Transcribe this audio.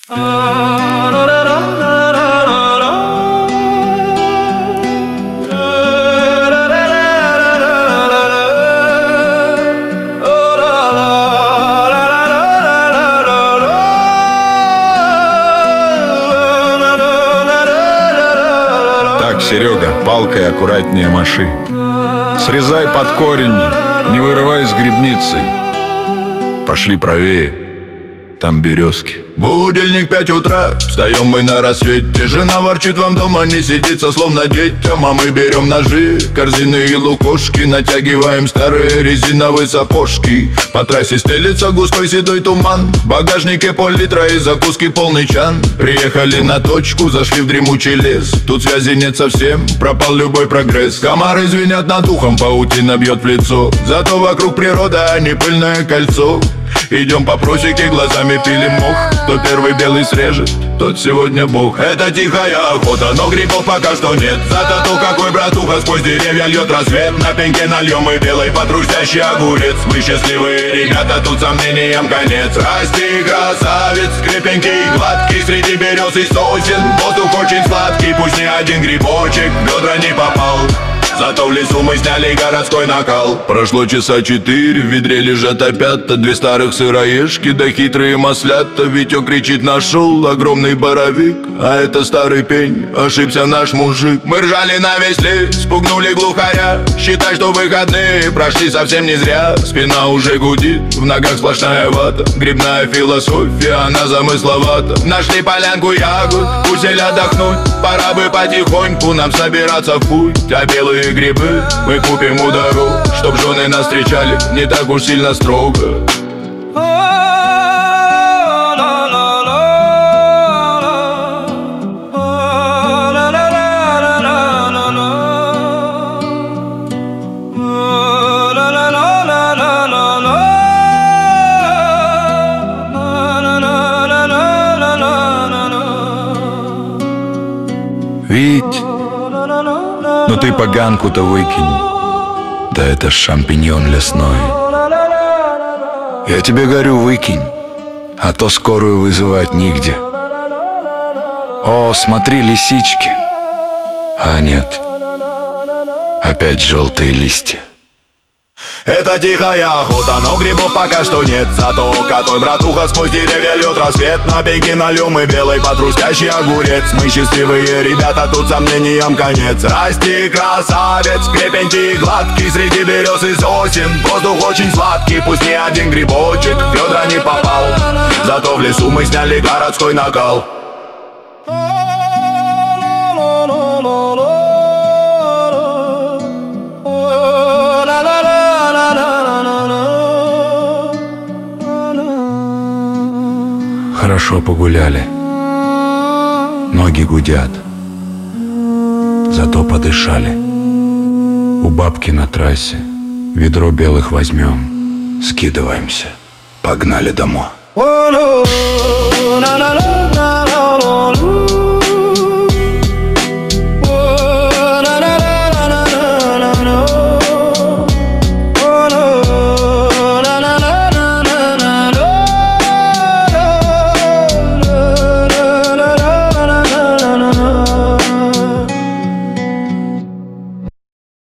Так, Серега, палкой аккуратнее маши. Срезай под корень, не вырывай с грибницей. Пошли правее, там березки. Будильник 5 утра, встаем мы на рассвете. Жена ворчит, вам дома не сидится, словно детям. А мы берем ножи, корзины и лукошки, натягиваем старые резиновые сапожки. По трассе стелится густой седой туман, в багажнике пол-литра и закуски полный чан. Приехали на точку, зашли в дремучий лес. Тут связи нет совсем, пропал любой прогресс. Комары звенят над ухом, паутина бьет в лицо. Зато вокруг природа, а не пыльное кольцо. Идем по просеке, глазами пилим мох. Кто первый белый срежет, тот сегодня бог. Это тихая охота, но грибов пока что нет. Зато то, какой братуха сквозь деревья льет рассвет. На пеньке нальем и белый подрустящий огурец. Мы счастливые ребята, тут сомнениям конец. Расти, красавец, крепенький и гладкий. Среди берез и сосен воздух очень сладкий. Пусть ни один грибочек в бедра не попал, зато в лесу мы сняли городской накал. Прошло часа 4, в ведре лежат опята. 2 старых сыроежки, да хитрые маслята. Витё кричит, нашел огромный боровик, а это старый пень, ошибся наш мужик. Мы ржали на весь лес, спугнули глухаря. Считай, что выходные прошли совсем не зря. Спина уже гудит, в ногах сплошная вата. Грибная философия, она замысловата. Нашли полянку ягод, усели отдохнуть. Пора бы потихоньку нам собираться в путь. А белые грибы мы купим у дорог, чтоб жены нас встречали не так уж сильно строго. Вить, ну ты поганку-то выкинь. Да это ж шампиньон лесной. Я тебе говорю, выкинь, а то скорую вызывать нигде. О, смотри, лисички. А нет, опять желтые листья. Это тихая охота, но грибов пока что нет. Зато какой братуха сквозь деревья льет рассвет. На пеньке нальем и белый подрустящий огурец. Мы счастливые ребята, тут сомнениям конец. Расти, красавец, крепенький и гладкий. Среди берез и сосен воздух очень сладкий. Пусть ни один грибочек в бедра не попал, зато в лесу мы сняли городской накал. Хорошо погуляли, ноги гудят, зато подышали. У бабки на трассе ведро белых возьмем, скидываемся, погнали домой.